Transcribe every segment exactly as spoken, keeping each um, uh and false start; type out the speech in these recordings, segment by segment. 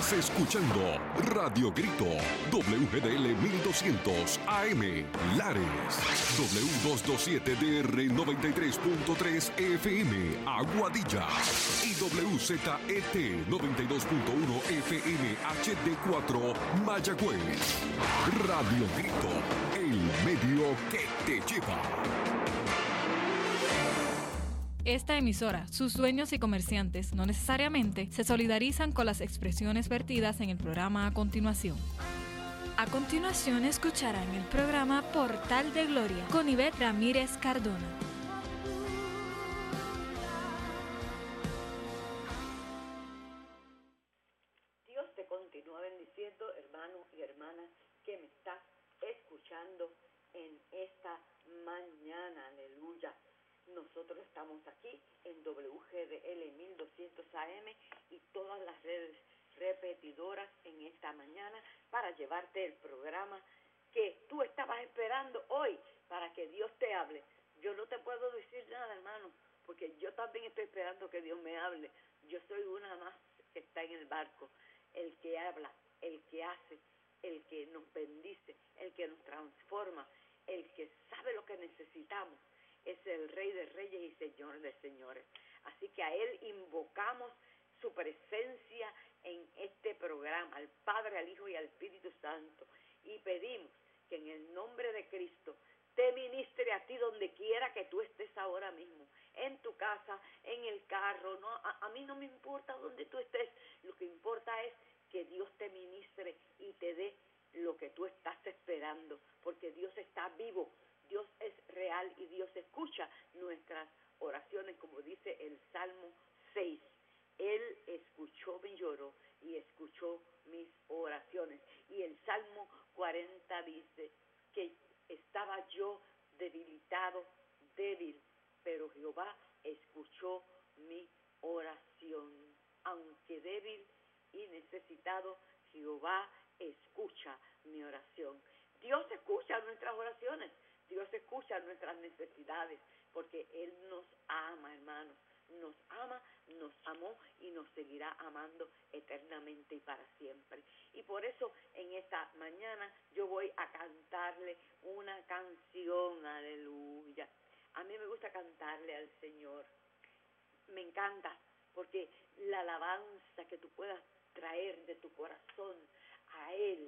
Estás escuchando Radio Grito, W G D L mil doscientos A M, Lares, W doscientos veintisiete D R noventa y tres punto tres F M, Aguadilla, y W Z E T noventa y dos punto uno F M H D cuatro, Mayagüez. Radio Grito, el medio que te lleva. Esta emisora, sus dueños y comerciantes no necesariamente se solidarizan con las expresiones vertidas en el programa a continuación. A continuación escucharán el programa Portal de Gloria con Ivette Ramírez Cardona. Dios te continúa bendiciendo, hermanos y hermanas que me estás escuchando en esta mañana, aleluya. Nosotros estamos aquí en W G D L mil doscientos A M y todas las redes repetidoras en esta mañana para llevarte el programa que tú estabas esperando hoy para que Dios te hable. Yo no te puedo decir nada, hermano, porque yo también estoy esperando que Dios me hable. Yo soy una más que está en el barco, el que habla, el que hace, el que nos bendice, el que nos transforma, el que sabe lo que necesitamos. Es el Rey de Reyes y Señor de Señores. Así que a Él invocamos su presencia en este programa, al Padre, al Hijo y al Espíritu Santo. Y pedimos que en el nombre de Cristo te ministre a ti donde quiera que tú estés ahora mismo. En tu casa, en el carro, no, a, a mí no me importa donde tú estés. Lo que importa es que Dios te ministre y te dé lo que tú estás esperando. Porque Dios está vivo. Dios es real y Dios escucha nuestras oraciones, como dice el Salmo seis. Él escuchó mi lloro y escuchó mis oraciones. Y el Salmo cuarenta dice que estaba yo debilitado, débil, pero Jehová escuchó mi oración. Aunque débil y necesitado, Jehová escucha mi oración. Dios escucha nuestras oraciones. Dios escucha nuestras necesidades, porque Él nos ama, hermanos, nos ama, nos amó y nos seguirá amando eternamente y para siempre. Y por eso en esta mañana yo voy a cantarle una canción, aleluya. A mí me gusta cantarle al Señor, me encanta, porque la alabanza que tú puedas traer de tu corazón a Él,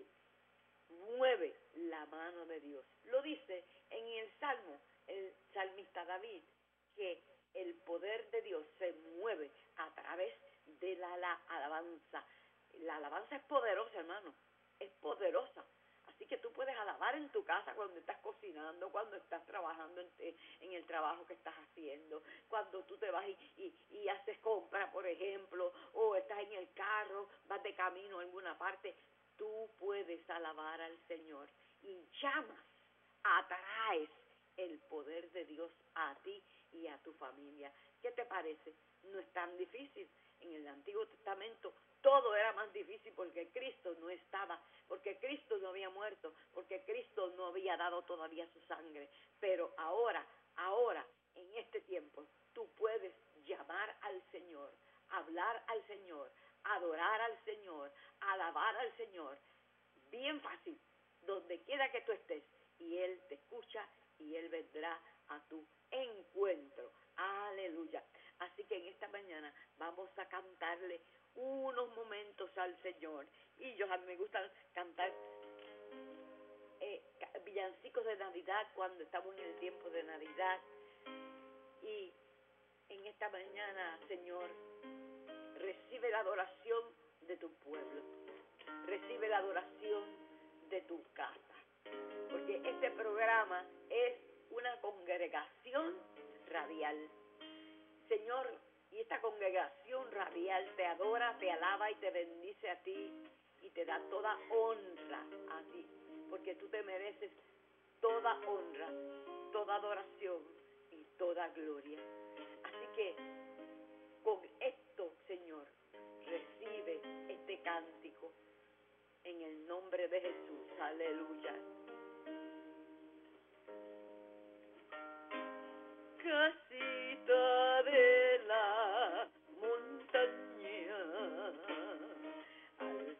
mueve la mano de Dios. Lo dice en el Salmo, el salmista David, que el poder de Dios se mueve a través de la, la alabanza. La alabanza es poderosa, hermano, es poderosa. Así que tú puedes alabar en tu casa cuando estás cocinando, cuando estás trabajando en, en el trabajo que estás haciendo, cuando tú te vas y, y, y haces compra, por ejemplo, o estás en el carro, vas de camino a alguna parte. Tú puedes alabar al Señor y llamas, atraes el poder de Dios a ti y a tu familia. ¿Qué te parece? No es tan difícil. En el Antiguo Testamento todo era más difícil porque Cristo no estaba, porque Cristo no había muerto, porque Cristo no había dado todavía su sangre. Pero ahora, ahora, en este tiempo, tú puedes llamar al Señor, hablar al Señor, adorar al Señor, alabar al Señor, bien fácil, donde quiera que tú estés, y Él te escucha y Él vendrá a tu encuentro, aleluya. Así que en esta mañana vamos a cantarle unos momentos al Señor, y yo a mí me gusta cantar eh, villancicos de Navidad cuando estamos en el tiempo de Navidad, y en esta mañana, Señor, recibe la adoración de tu pueblo, recibe la adoración de tu casa, porque este programa es una congregación radial, Señor, y esta congregación radial te adora, te alaba y te bendice a ti y te da toda honra a ti, porque tú te mereces toda honra, toda adoración y toda gloria. Así que con esto, Señor, recibe este cántico en el nombre de Jesús. Aleluya. Casita de la montaña, al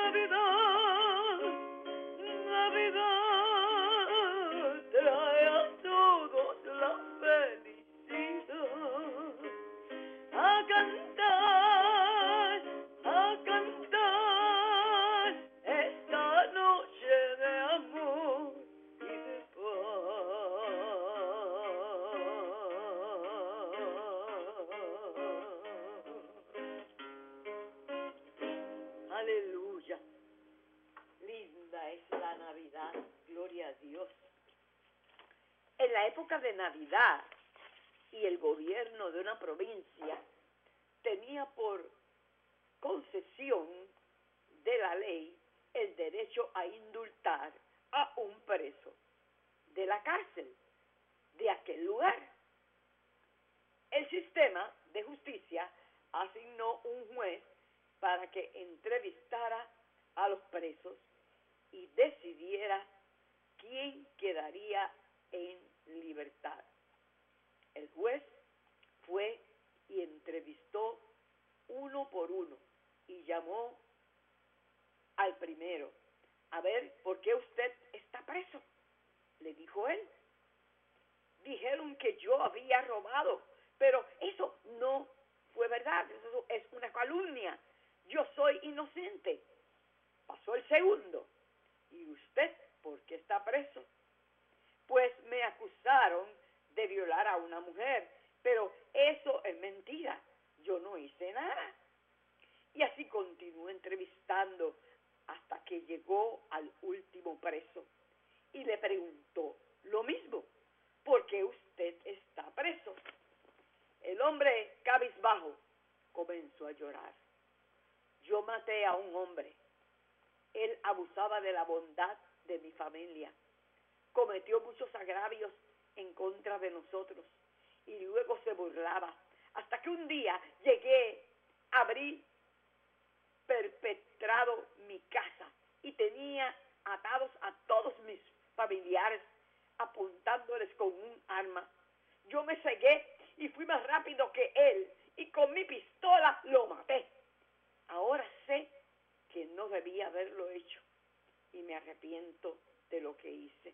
Navidad, Navidad trae a todos la felicidad. A cantar, a cantar esta noche de amor y de paz. Aleluya. Linda es la Navidad, gloria a Dios. En la época de Navidad, y el gobierno de una provincia tenía por concesión de la ley el derecho a indultar a un preso de la cárcel de aquel lugar. El sistema de justicia asignó un juez para que entrevistara a los presos y decidiera quién quedaría en libertad. El juez fue y entrevistó uno por uno y llamó al primero. A ver, ¿por qué usted está preso?, le dijo él. Dijeron que yo había robado, pero eso no fue verdad, eso es una calumnia. Yo soy inocente. Pasó el segundo. ¿Y usted por qué está preso? Pues me acusaron de violar a una mujer, pero eso es mentira, yo no hice nada. Y así continuó entrevistando hasta que llegó al último preso y le preguntó lo mismo: ¿por qué usted está preso? El hombre, cabizbajo, comenzó a llorar. Yo maté a un hombre, él abusaba de la bondad de mi familia, cometió muchos agravios en contra de nosotros y luego se burlaba, hasta que un día llegué, abrí perpetrado mi casa y tenía atados a todos mis familiares apuntándoles con un arma. Yo me cegué y fui más rápido que él y con mi pistola lo maté. Ahora sé que no debía haberlo hecho y me arrepiento de lo que hice.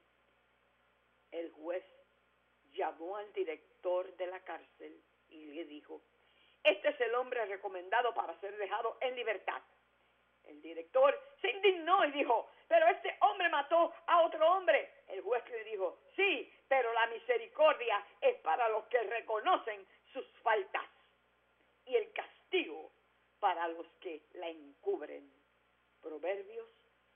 El juez llamó al director de la cárcel y le dijo: este es el hombre recomendado para ser dejado en libertad. El director se indignó y dijo: pero este hombre mató a otro hombre. El juez le dijo: sí, pero la misericordia es para los que reconocen sus faltas y el castigo para los que la encubren. Proverbios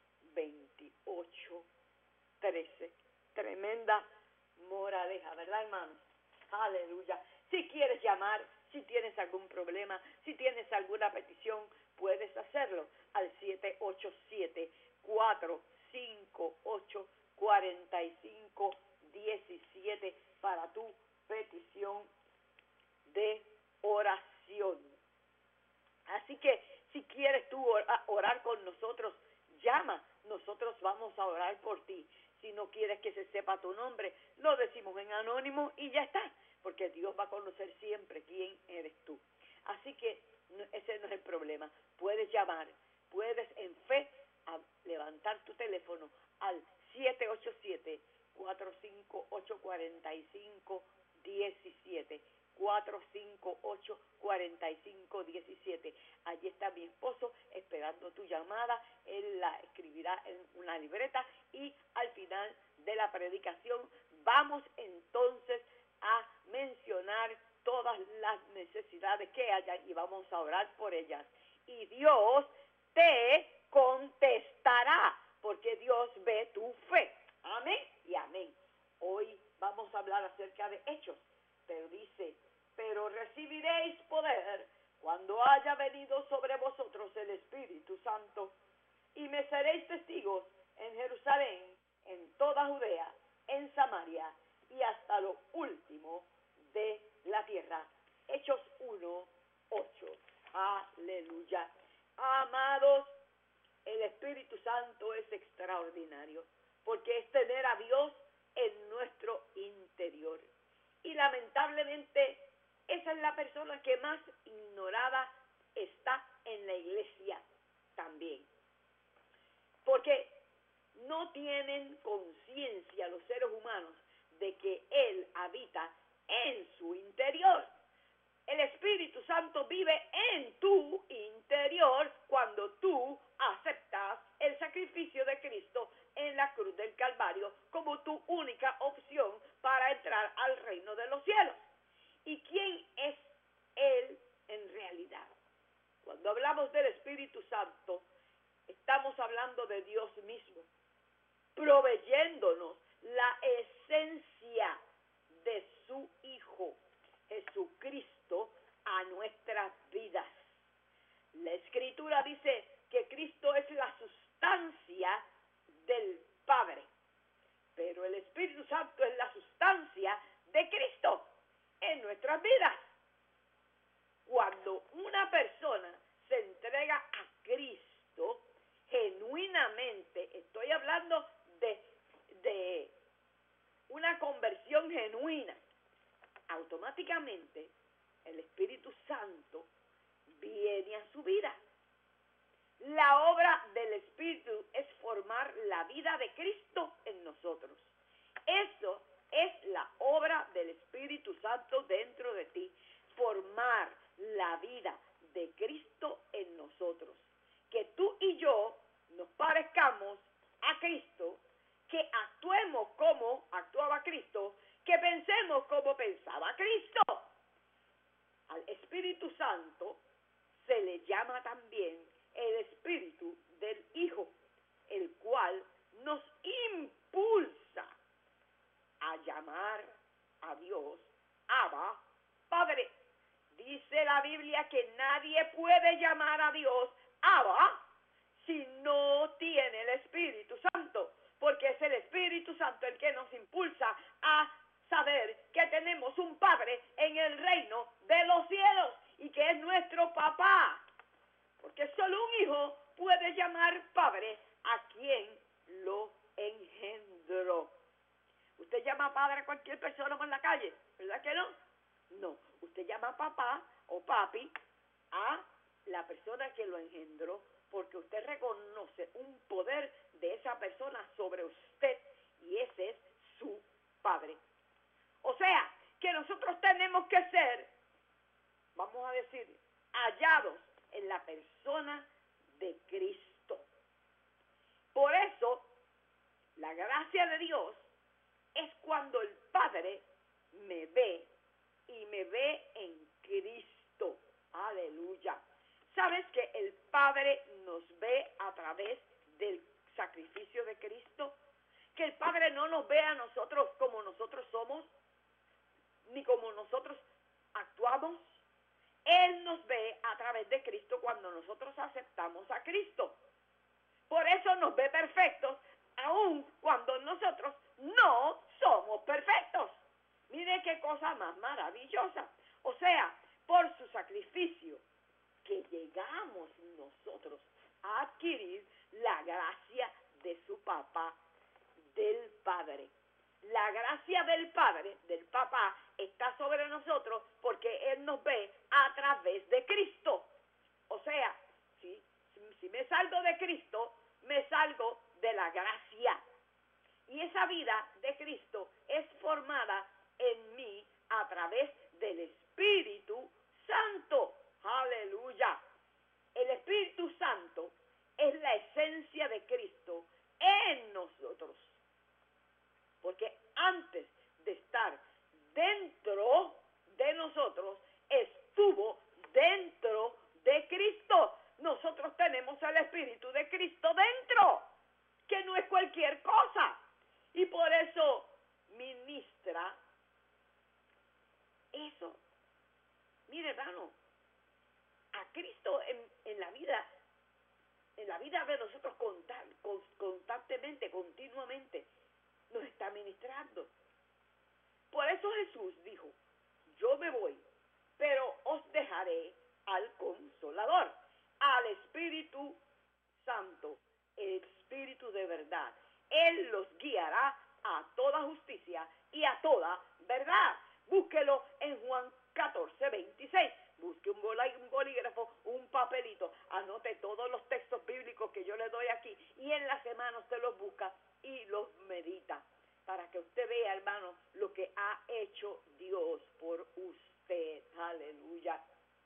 veintiocho, trece. Tremenda moraleja, ¿verdad, hermanos? Aleluya. Si quieres llamar, si tienes algún problema, si tienes alguna petición, puedes hacerlo al siete ocho siete, cuatro cinco ocho, cuatro cinco uno siete para tu petición de oración. Así que si quieres tú orar con nosotros, llama, nosotros vamos a orar por ti. Si no quieres que se sepa tu nombre, lo decimos en anónimo y ya está, porque Dios va a conocer siempre quién eres tú. Así que ese no es el problema. Puedes llamar, puedes en fe a levantar tu teléfono al siete ocho siete, cuatro cinco ocho, cuatro cinco uno siete. cuatro cinco ocho, cuatro cinco uno siete. Allí está mi esposo esperando tu llamada. Él la escribirá en una libreta y al final de la predicación vamos entonces a mencionar todas las necesidades que hayan y vamos a orar por ellas. Y Dios te contestará, porque Dios ve tu fe. Amén y amén. Hoy vamos a hablar acerca de Hechos, pero dice: pero recibiréis poder cuando haya venido sobre vosotros el Espíritu Santo, y me seréis testigos en Jerusalén, en toda Judea, en Samaria y hasta lo último de la tierra. Hechos uno, ocho. Aleluya. Amados, el Espíritu Santo es extraordinario, porque es tener a Dios en nuestro interior. Y lamentablemente, esa es la persona que más ignorada está en la iglesia también. no tienen conciencia los seres humanos de que Él habita en su interior. El Espíritu Santo vive en tu interior cuando tú aceptas el sacrificio de Cristo en la cruz del Calvario como tu única opción para entrar al reino de los cielos. ¿Y quién es Él en realidad? Cuando hablamos del Espíritu Santo, estamos hablando de Dios mismo, proveyéndonos la esencia de su Hijo, Jesucristo, a nuestras vidas. La Escritura dice que Cristo es la sustancia del Padre, pero el Espíritu Santo es la sustancia de Cristo en nuestras vidas. Cuando una persona se entrega a Cristo, genuinamente, estoy hablando de, de una conversión genuina, automáticamente el Espíritu Santo viene a su vida. La obra del Espíritu es formar la vida de Cristo en nosotros. Eso es la obra del Espíritu Santo dentro de ti, formar la vida de Cristo en nosotros. Que tú y yo nos parezcamos a Cristo, que actuemos como actuaba Cristo, que pensemos como pensaba Cristo. Al Espíritu Santo se le llama también el Espíritu del Hijo, el cual nos impulsa a llamar a Dios Abba, Padre. Dice la Biblia que nadie puede llamar a Dios Abba si no tiene el Espíritu Santo, porque es el Espíritu Santo el que nos impulsa a saber que tenemos un Padre en el reino de los cielos y que es nuestro papá, porque solo un hijo puede llamar padre a quien lo engendró. Usted llama padre a cualquier persona por la calle, ¿verdad que no? No, usted llama papá o papi a la persona que lo engendró, porque usted reconoce un poder de esa persona sobre usted y ese es su padre. O sea, que nosotros tenemos que ser, vamos a decir, hallados en la persona de Cristo. Por eso, la gracia de Dios es cuando el Padre me ve y me ve en Cristo. Aleluya. ¿Sabes que el Padre nos ve a través del sacrificio de Cristo? Que el Padre no nos ve a nosotros como nosotros somos, ni como nosotros actuamos. Él nos ve a través de Cristo cuando nosotros aceptamos a Cristo. Por eso nos ve perfectos, aun cuando nosotros no somos perfectos. Mire qué cosa más maravillosa. O sea, por su sacrificio, que llegamos nosotros a adquirir la gracia de su papá, del Padre. La gracia del Padre, del papá, está sobre nosotros porque Él nos ve a través de Cristo. O sea, si, si me salgo de Cristo, me salgo de la gracia. Y esa vida de Cristo es formada en mí a través del Espíritu Santo. Aleluya. El Espíritu Santo es la esencia de Cristo en nosotros. Porque antes de estar dentro de nosotros, estuvo dentro de Cristo. Nosotros tenemos el Espíritu de Cristo dentro, que no es cualquier cosa. Y por eso ministra eso. Mire, hermano, a Cristo en, en la vida, en la vida de nosotros constantemente, continuamente, nos está ministrando. Por eso Jesús dijo, yo me voy, pero os dejaré al Consolador, al Espíritu Santo, el Espíritu de verdad. Él los guiará a toda justicia y a toda verdad. Búsquelo en Juan catorce, veintiséis. busque un, bola, un bolígrafo, un papelito, anote todos los textos bíblicos que yo le doy aquí y en la semana usted los busca y los medita para que usted vea, hermano, lo que ha hecho Dios por usted. Aleluya.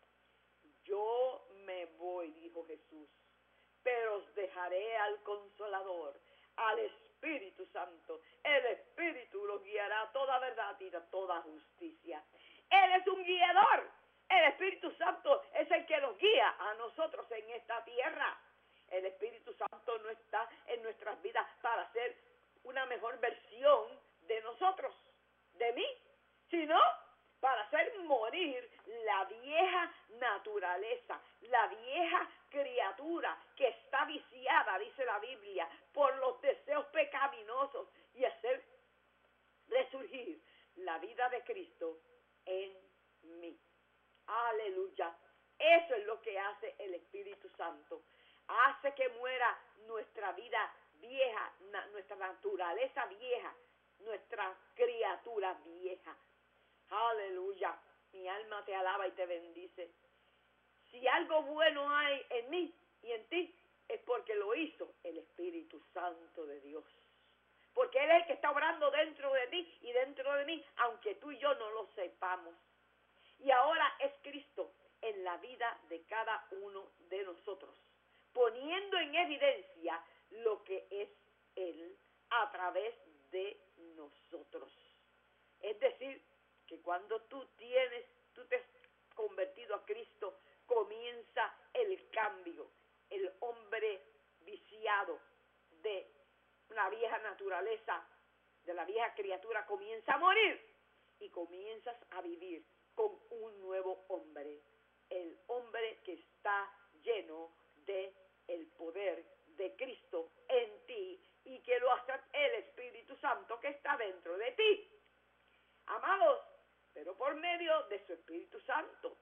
Yo me voy, dijo Jesús, pero os dejaré al Consolador, al Espíritu Santo. El Espíritu los guiará a toda verdad y a toda justicia. Él es un guiador. El Espíritu Santo es el que nos guía a nosotros en esta tierra. El Espíritu Santo no está en nuestras vidas para ser una mejor versión de nosotros, de mí, sino para hacer morir la vieja naturaleza, la vieja criatura que está viciada, dice la Biblia, por los deseos pecaminosos y hacer resurgir la vida de Cristo en mí. Aleluya. Eso es lo que hace el Espíritu Santo. Hace que muera nuestra vida vieja, na, nuestra naturaleza vieja, nuestra criatura vieja. Aleluya. Mi alma te alaba y te bendice. Si algo bueno hay en mí y en ti, es porque lo hizo el Espíritu Santo de Dios. Porque Él es el que está obrando dentro de ti y dentro de mí, aunque tú y yo no lo sepamos. Y ahora es Cristo en la vida de cada uno de nosotros, poniendo en evidencia lo que es Él a través de nosotros. Es decir, que cuando tú tienes, tú te has convertido a Cristo, comienza el cambio. El hombre viciado de la vieja naturaleza, de la vieja criatura, comienza a morir y comienzas a vivir con un nuevo hombre. El hombre que está lleno de el poder de Cristo en ti y que lo hace el Espíritu Santo que está dentro de ti. Amados, pero por medio de su Espíritu Santo.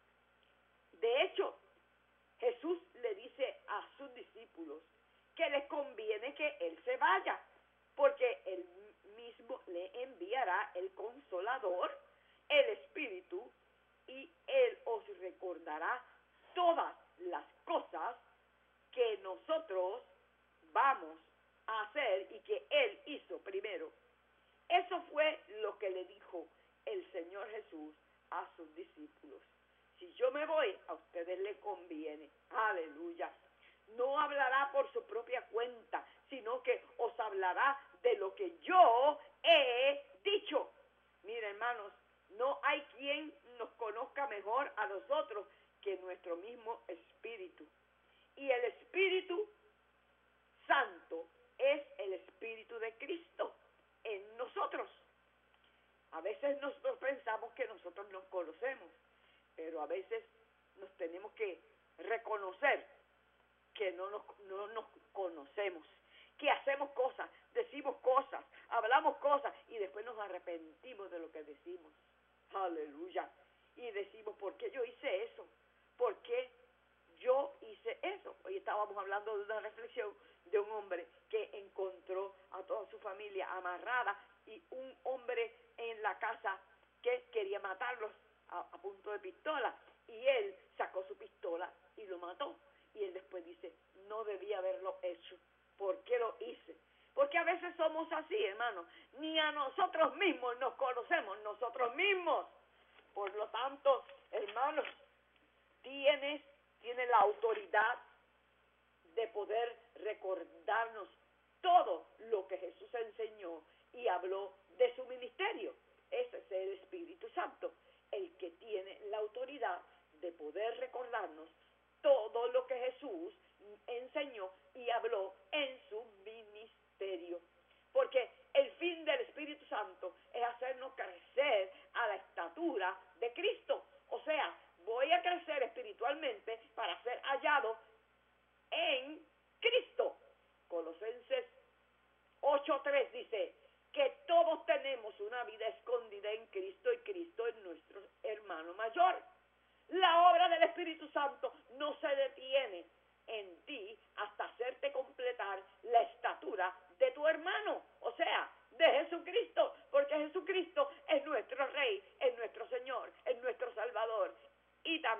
De hecho, Jesús le dice a sus discípulos que les conviene que Él se vaya, porque Él mismo le enviará el Consolador, el Espíritu, y Él os recordará todas las cosas que nosotros vamos a hacer y que Él hizo primero. Eso fue lo que le dijo el Señor Jesús a sus discípulos. Si yo me voy, a ustedes les conviene. Aleluya. No hablará por su propia cuenta, sino que os hablará de lo que yo he dicho. Mira, hermanos, no hay quien nos conozca mejor a nosotros que nuestro mismo Espíritu. Y el Espíritu Santo es el Espíritu de Cristo en nosotros. A veces nosotros pensamos que nosotros nos conocemos, pero a veces nos tenemos que reconocer que no nos, no nos conocemos, que hacemos cosas, decimos cosas, hablamos cosas y después nos arrepentimos de lo que decimos. Aleluya. Y decimos, ¿por qué yo hice eso? ¿Por qué yo hice eso? Hoy estábamos hablando de una reflexión de un hombre que encontró a toda su familia amarrada y un hombre en la casa que quería matarlos a, a punto de pistola, y él sacó su pistola y lo mató. Y él después dice, no debía haberlo hecho. ¿Por qué lo hice? Porque a veces somos así, hermanos. Ni a nosotros mismos nos conocemos, nosotros mismos. Por lo tanto, hermanos, tienes, tienes la autoridad de poder recordarnos todo lo que Jesús enseñó y habló de su ministerio. Ese es el Espíritu Santo, el que tiene la autoridad de poder recordarnos todo lo que Jesús enseñó y habló en su ministerio. Porque el fin del Espíritu Santo es hacernos crecer a la estatura de Cristo. O sea, voy a crecer espiritualmente para ser hallado en Cristo. Colosenses ocho tres dice que todos tenemos una vida escondida en Cristo y Cristo es nuestro hermano mayor. La obra del Espíritu Santo no se detiene en ti hasta hacerte completar la estatura de tu hermano, o sea, de Jesucristo, porque Jesucristo es nuestro Rey, es nuestro Señor, es nuestro Salvador y también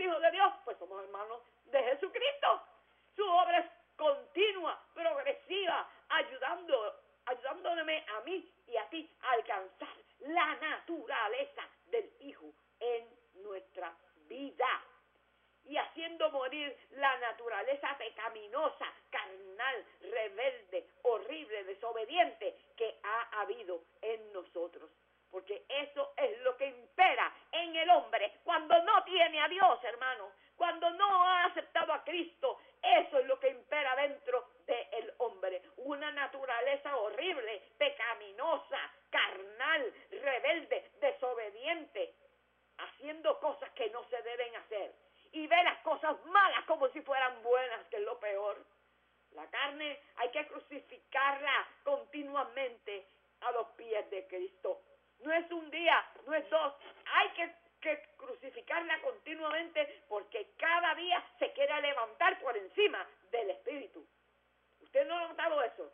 hijos de Dios, pues somos hermanos de Jesucristo. Su obra es continua, progresiva, ayudando, ayudándome a mí y a ti a alcanzar la naturaleza del Hijo en nuestra vida y haciendo morir la naturaleza pecaminosa, carnal, rebelde, horrible, desobediente que ha habido en nosotros. Porque eso es lo que impera en el hombre cuando no tiene a Dios, hermano. Cuando no ha aceptado a Cristo, eso es lo que impera dentro del hombre. Una naturaleza horrible, pecaminosa, carnal, rebelde, desobediente, haciendo cosas que no se deben hacer. Y ve las cosas malas como si fueran buenas, que es lo peor. La carne hay que crucificarla continuamente a los pies de Cristo. No es un día, no es dos, hay que, que crucificarla continuamente porque cada día se quiere levantar por encima del Espíritu. ¿Usted no ha notado eso?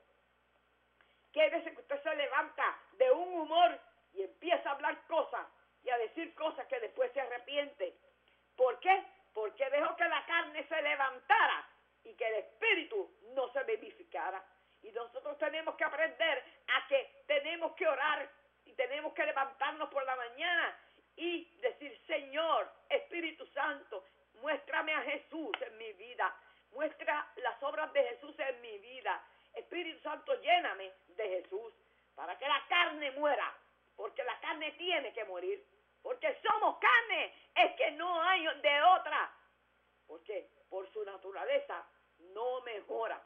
Que hay veces que usted se levanta de un humor y empieza a hablar cosas y a decir cosas que después se arrepiente. ¿Por qué? Porque dejó que la carne se levantara y que el Espíritu no se vivificara. Y nosotros tenemos que aprender a que tenemos que orar y tenemos que levantarnos por la mañana y decir, Señor, Espíritu Santo, muéstrame a Jesús en mi vida, muestra las obras de Jesús en mi vida. Espíritu Santo, lléname de Jesús para que la carne muera, porque la carne tiene que morir, porque somos carne, es que no hay de otra, porque por su naturaleza no mejora,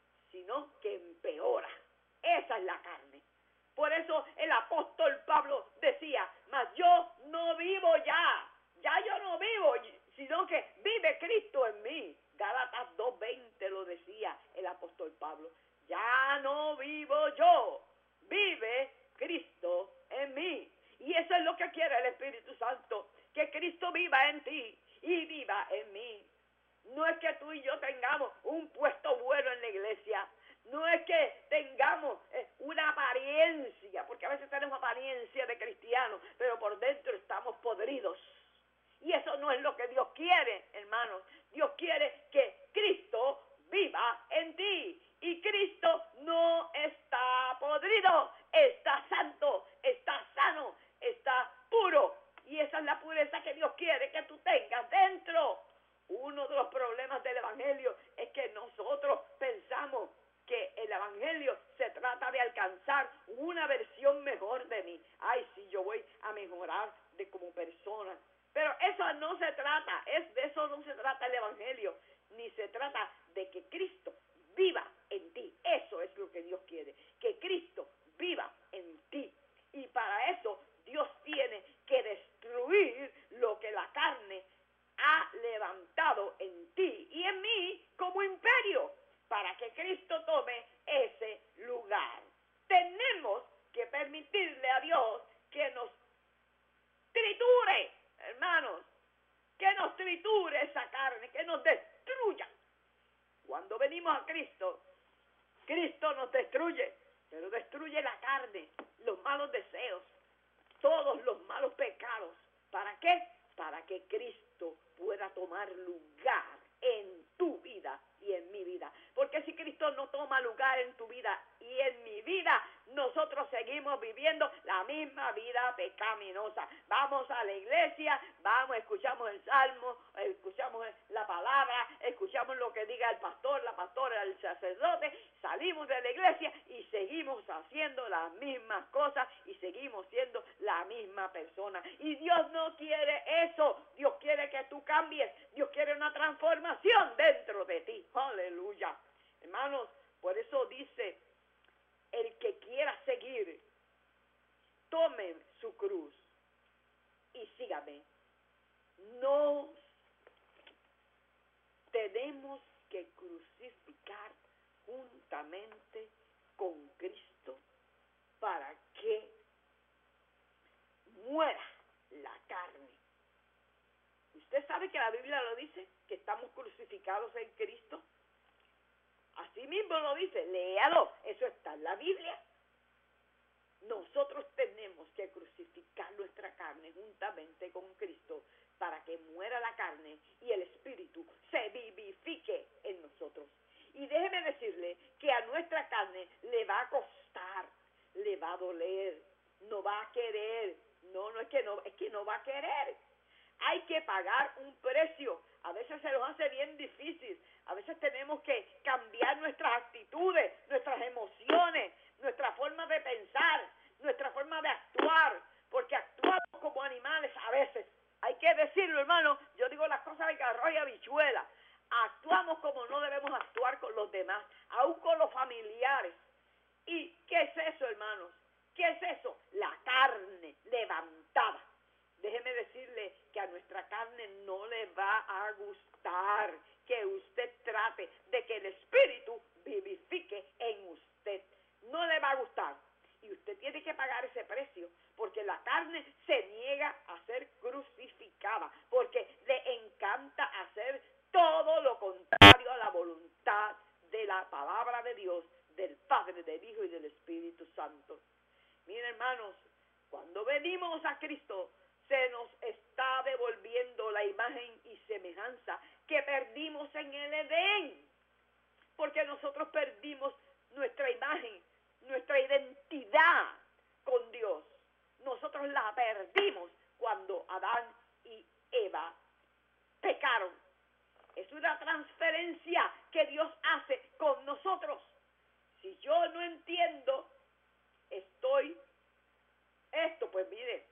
sino que empeora. Esa es la carne. Por eso el apóstol Pablo decía, mas yo no vivo ya, ya yo no vivo, sino que vive Cristo en mí. Gálatas dos veinte lo decía el apóstol Pablo, ya no vivo yo, vive Cristo en mí. Y eso es lo que quiere el Espíritu Santo, que Cristo viva en ti y viva en mí. No es que tú y yo tengamos un puesto bueno en la iglesia, no es que tengamos eh, una apariencia, porque a veces tenemos apariencia de cristianos, pero por dentro estamos podridos. Y eso no es lo que Dios quiere, hermanos. Dios quiere que Cristo viva en ti. Y Cristo no está podrido, está santo, está sano, está puro. Y esa es la pureza que Dios quiere que tú tengas dentro. Uno de los problemas del Evangelio es que nosotros pensamos que el Evangelio se trata de alcanzar una versión mejor de mí. Ay, sí, yo voy a mejorar de como persona. Pero eso no se trata, es de eso no se trata el Evangelio, ni se trata de que Cristo viva en ti. Eso es lo que Dios quiere, que Cristo viva en ti. Y para eso Dios tiene que destruir lo que la carne ha levantado en ti y en mí como imperio, para que Cristo tome ese lugar. Tenemos que permitirle a Dios que nos triture, hermanos, que nos triture esa carne, que nos destruya. Cuando venimos a Cristo, Cristo nos destruye, pero destruye la carne, los malos deseos, todos los malos pecados. ¿Para qué? Para que Cristo pueda tomar lugar en tu vida y en mi vida. Porque si Cristo no toma lugar en tu vida y en mi vida, nosotros seguimos viviendo la misma vida pecaminosa. Vamos a la iglesia, vamos, escuchamos el salmo, escuchamos la palabra, escuchamos lo que diga el pastor, la pastora, el sacerdote, salimos de la iglesia y seguimos haciendo las mismas cosas y seguimos siendo la misma persona. Y Dios no quiere eso. Dios quiere que tú cambies. Dios quiere una transformación dentro de ti. Aleluya. Hermanos, por eso dice, el que quiera seguir, tome su cruz y sígame. No tenemos que crucificar juntamente con Cristo para que muera la carne. ¿Usted sabe que la Biblia lo dice? Que estamos crucificados en Cristo. Así mismo lo dice, léalo, eso está en la Biblia. Nosotros tenemos que crucificar nuestra carne juntamente con Cristo para que muera la carne y el espíritu se vivifique en nosotros. Y déjeme decirle que a nuestra carne le va a costar, le va a doler, no va a querer, no, no es que no, es que no va a querer. Hay que pagar un precio. A veces se nos hace bien difícil. A veces tenemos que cambiar nuestras actitudes, nuestras emociones, nuestra forma de pensar, nuestra forma de actuar, porque actuamos como animales a veces. Hay que decirlo, hermano. Yo digo las cosas de arroz y habichuela. Actuamos como no debemos actuar con los demás, aún con los familiares. ¿Y qué es eso, hermanos? ¿Qué es eso? La carne levantada. Déjeme decirle que a nuestra carne no le va a gustar que usted trate de que el Espíritu vivifique en usted. No le va a gustar. Y usted tiene que pagar ese precio, porque la carne se niega a ser crucificada, porque le encanta hacer todo lo contrario a la voluntad de la palabra de Dios, del Padre, del Hijo y del Espíritu Santo. Miren, hermanos, cuando venimos a Cristo, se nos está devolviendo la imagen y semejanza que perdimos en el Edén, porque nosotros perdimos nuestra imagen, nuestra identidad con Dios. Nosotros la perdimos cuando Adán y Eva pecaron. Es una transferencia que Dios hace con nosotros. Si yo no entiendo, estoy esto, pues mire,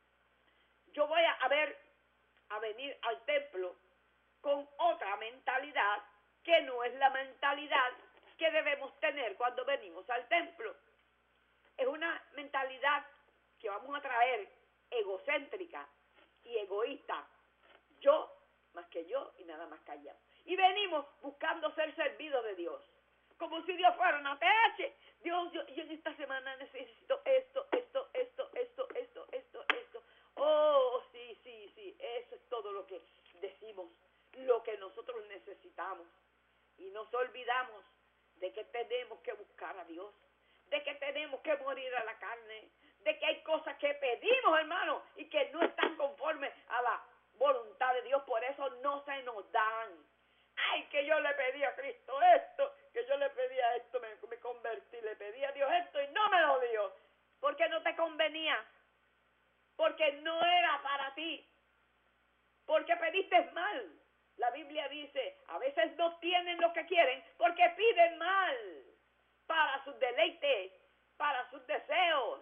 yo voy a, a ver, a venir al templo con otra mentalidad que no es la mentalidad que debemos tener cuando venimos al templo. Es una mentalidad que vamos a traer egocéntrica y egoísta. Yo más que yo y nada más callado. Y venimos buscando ser servidos de Dios. Como si Dios fuera una P H. Dios, yo, yo en esta semana necesito esto, esto, esto, esto, esto, esto, esto. Oh, sí, sí, sí. Eso es todo lo que decimos, lo que nosotros necesitamos. Y nos olvidamos de que tenemos que buscar a Dios, de que tenemos que morir a la carne, de que hay cosas que pedimos, hermano, y que no están conformes a la voluntad de Dios, por eso no se nos dan. Ay, que yo le pedí a Cristo esto, que yo le pedí a esto, me, me convertí, le pedí a Dios esto y no me lo dio, porque no te convenía, porque no era para ti, porque pediste mal. La Biblia dice, a veces no tienen lo que quieren porque piden mal, para sus deleites, para sus deseos,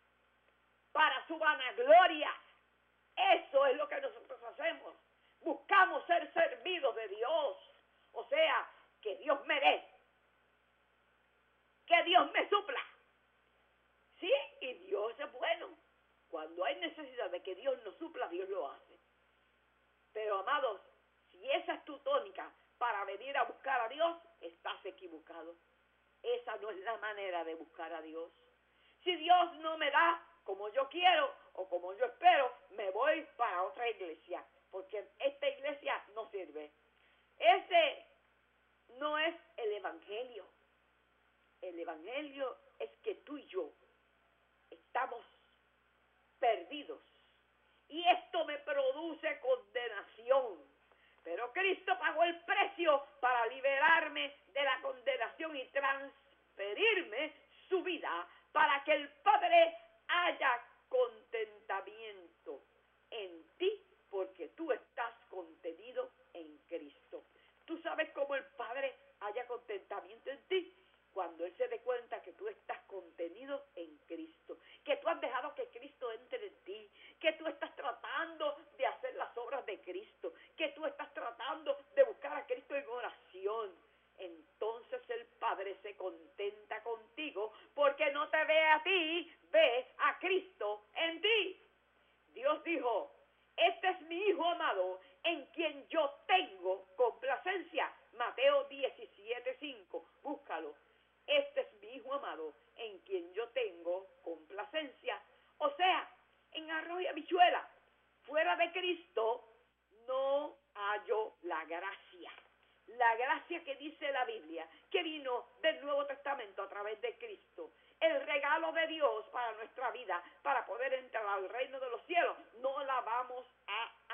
para su vanagloria. Eso es lo que nosotros hacemos. Buscamos ser servidos de Dios. O sea, que Dios me dé. Que Dios me supla. Sí, y Dios es bueno. Cuando hay necesidad de que Dios nos supla, Dios lo hace. Pero, amados, si esa es tu tónica para venir a buscar a Dios, estás equivocado. Esa no es la manera de buscar a Dios. Si Dios no me da como yo quiero o como yo espero, me voy para otra iglesia, porque esta iglesia no sirve. Ese no es el evangelio. El evangelio es que tú y yo estamos perdidos y esto me produce condenación. Pero Cristo pagó el precio para liberarme de la condenación y transferirme su vida para que el Padre haya contentamiento en ti, porque tú estás contenido en Cristo. ¿Tú sabes cómo el Padre haya contentamiento en ti? Cuando Él se dé cuenta que tú estás contenido en Cristo, que tú has dejado que Cristo entre en ti, que tú estás tratando de hacer las obras de Cristo, que tú estás tratando de buscar a Cristo en oración. Entonces el Padre se contenta contigo porque no te ve a ti, ve a Cristo en ti. Dios dijo, este es mi Hijo amado en quien yo tengo complacencia. Mateo diecisiete cinco, búscalo. Este es mi Hijo amado en quien yo tengo complacencia. O sea, en arroz y habichuela, fuera de Cristo, no hallo la gracia. La gracia que dice la Biblia, que vino del Nuevo Testamento a través de Cristo. El regalo de Dios para nuestra vida, para poder entrar al reino de los cielos, no la vamos a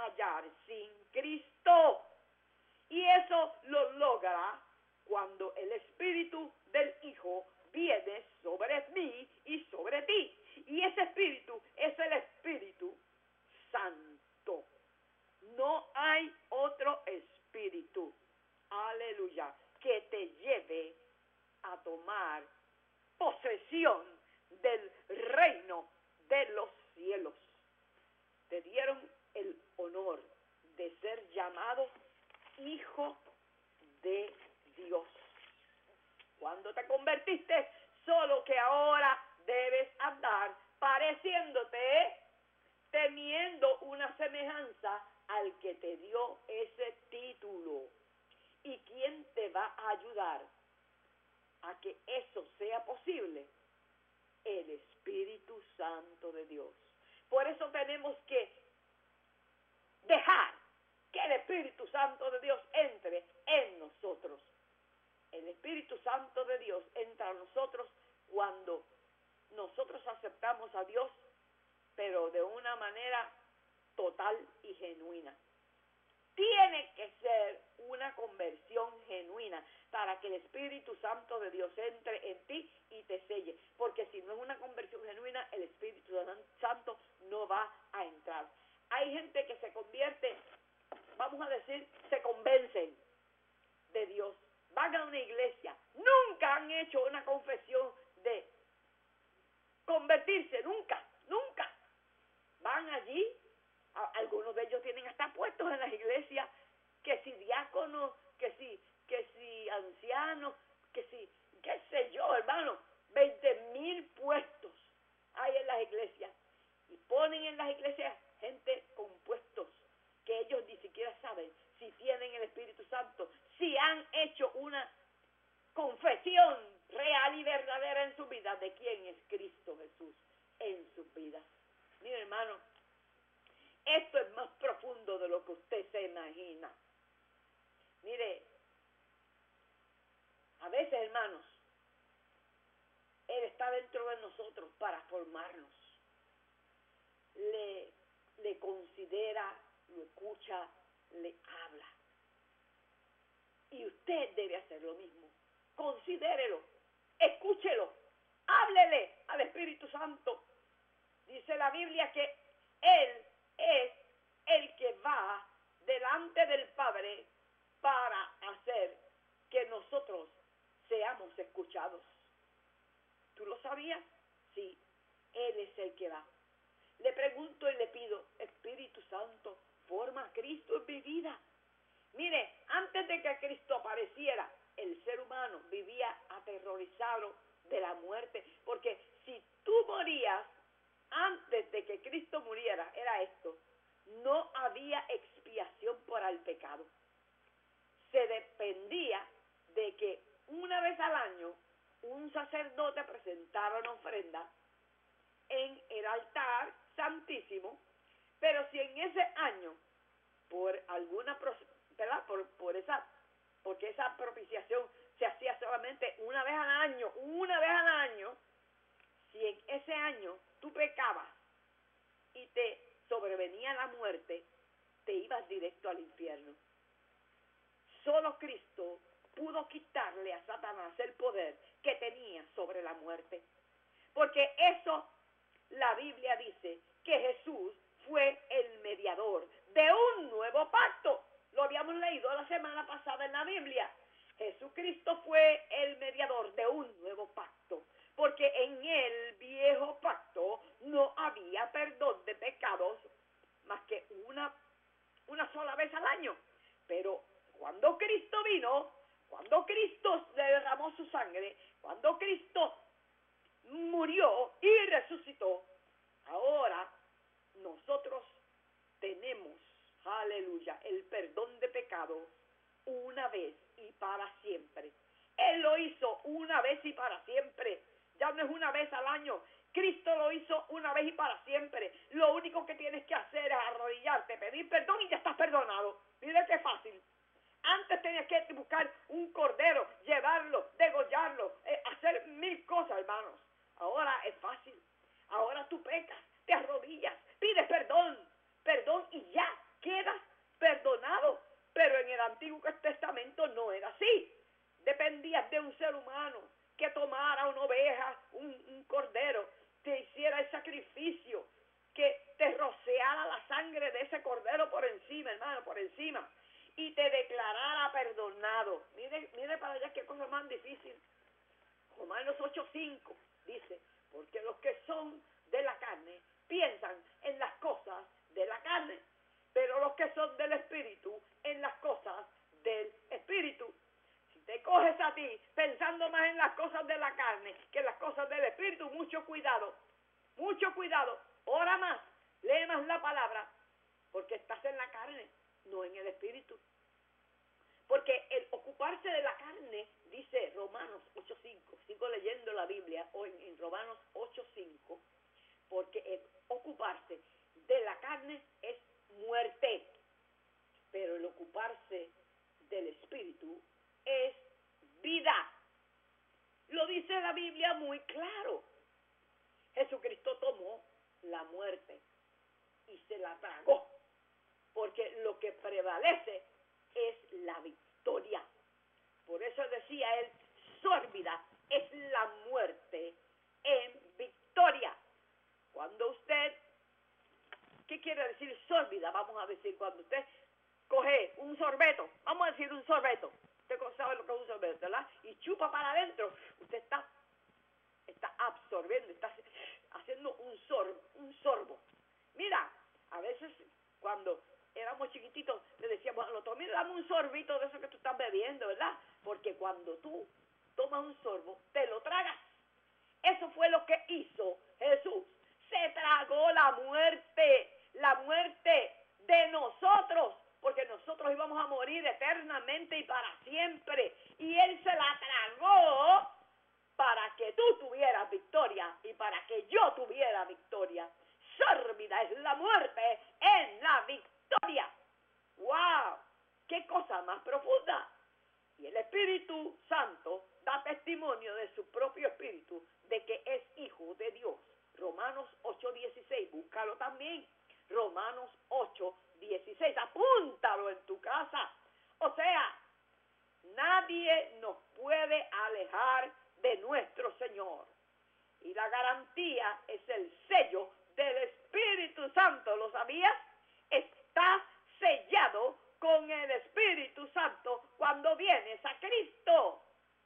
hallar sin Cristo. Y eso lo logra cuando el Espíritu del Hijo viene sobre mí y sobre ti. Y ese Espíritu es el Espíritu Santo. No hay otro Espíritu, aleluya, que te lleve a tomar posesión del reino de los cielos. Te dieron el honor de ser llamado hijo de Dios. Cuando te convertiste, solo que ahora debes andar pareciéndote, teniendo una semejanza al que te dio ese título. ¿Y quién te va a ayudar a que eso sea posible? El Espíritu Santo de Dios. Por eso tenemos que dejar que el Espíritu Santo de Dios entre en nosotros. El Espíritu Santo de Dios entra a nosotros cuando nosotros aceptamos a Dios, pero de una manera total y genuina. Tiene que ser una conversión genuina para que el Espíritu Santo de Dios entre en ti y te selle. Porque si no es una conversión genuina, el Espíritu Santo no va a entrar. Hay gente que se convierte, vamos a decir, se convencen de Dios. Van a una iglesia, nunca han hecho una confesión de convertirse, nunca, nunca. Van allí, a, algunos de ellos tienen hasta puestos en las iglesias, que si diáconos, que si, que si ancianos, que si, qué sé yo, hermano, veinte mil puestos hay en las iglesias. Y ponen en las iglesias gente con puestos que ellos ni siquiera saben si tienen el Espíritu Santo, si han hecho una confesión real y verdadera en su vida de quién es Cristo Jesús en sus vidas. Mire, hermano, esto es más profundo de lo que usted se imagina. Mire, a veces, hermanos, Él está dentro de nosotros para formarnos. Le, le considera, lo escucha, le habla. Y usted debe hacer lo mismo. Considérelo, escúchelo, háblele al Espíritu Santo. Dice la Biblia que Él es el que va delante del Padre para hacer que nosotros seamos escuchados. ¿Tú lo sabías? Sí, Él es el que va. Le pregunto y le pido, Espíritu Santo, forma a Cristo en mi vida. Mire, antes de que Cristo apareciera, el ser humano vivía aterrorizado de la muerte, porque si tú morías antes de que Cristo muriera, era esto, no había expiación por el pecado. Se dependía de que una vez al año un sacerdote presentara una ofrenda en el altar santísimo, pero si en ese año, por alguna, ¿verdad? Por, por esa, porque esa propiciación se hacía solamente una vez al año, una vez al año, si en ese año tú pecabas y te sobrevenía la muerte, te ibas directo al infierno. Solo Cristo pudo quitarle a Satanás el poder que tenía sobre la muerte. Porque eso, la Biblia dice que Jesús fue el mediador de un nuevo pacto. Lo habíamos leído la semana pasada en la Biblia. Jesucristo fue el mediador de un nuevo pacto. Porque en el viejo pacto no había perdón de pecados más que una, una sola vez al año. Pero cuando Cristo vino, cuando Cristo derramó su sangre, cuando Cristo murió y resucitó, ahora nosotros tenemos, aleluya, el perdón de pecado una vez y para siempre. Él lo hizo una vez y para siempre. Ya no es una vez al año. Cristo lo hizo una vez y para siempre. Lo único que tienes que hacer es arrodillarte, pedir perdón y ya estás perdonado. Mira qué fácil. Antes tenías que buscar un cordero, llevarlo, degollarlo, eh, hacer mil cosas, hermanos. Ahora es fácil. Ahora tú pecas, te arrodillas, pides perdón, perdón y ya. quedas perdonado. Pero en el Antiguo Testamento no era así. Dependías de un ser humano que tomara una oveja, un, un cordero, te hiciera el sacrificio, que te rociara la sangre de ese cordero por encima, hermano, por encima, y te declarara perdonado. Mire, mire para allá qué cosa más difícil. Romanos ocho cinco dice, porque los que son de la carne piensan en las cosas de la carne, pero los que son del Espíritu en las cosas del Espíritu. Si te coges a ti pensando más en las cosas de la carne que en las cosas del Espíritu, mucho cuidado, mucho cuidado, ora más, lee más la palabra, porque estás en la carne, no en el Espíritu. Porque el ocuparse de la carne, dice Romanos ocho cinco, sigo leyendo la Biblia hoy en Romanos ocho cinco, porque el ocuparse de la carne es muerte, pero el ocuparse del Espíritu es vida. Lo dice la Biblia muy claro. Jesucristo tomó la muerte y se la tragó, porque lo que prevalece es la victoria. Por eso decía él, sórbida es la muerte en victoria. Cuando usted, ¿qué quiere decir sórbida? Vamos a decir, cuando usted coge un sorbeto, vamos a decir un sorbeto, usted sabe lo que es un sorbeto, ¿verdad? Y chupa para adentro, usted está, está absorbiendo, está haciendo un sorbo, un sorbo. Mira, a veces cuando éramos chiquititos le decíamos al otro, mira, dame un sorbito de eso que tú estás bebiendo, ¿verdad? Porque cuando tú tomas un sorbo, te lo tragas. Eso fue lo que hizo Jesús. Se tragó la muerte, la muerte de nosotros, porque nosotros íbamos a morir eternamente y para siempre. Y Él se la tragó para que tú tuvieras victoria y para que yo tuviera victoria. Sórbida es la muerte en la victoria. ¡Wow! ¡Qué cosa más profunda! Y el Espíritu Santo da testimonio de su propio Espíritu de que es hijo de Dios. Romanos ocho dieciséis, búscalo también. Romanos ocho dieciséis, apúntalo en tu casa. O sea, nadie nos puede alejar de nuestro Señor. Y la garantía es el sello del Espíritu Santo. ¿Lo sabías? Está sellado con el Espíritu Santo cuando vienes a Cristo,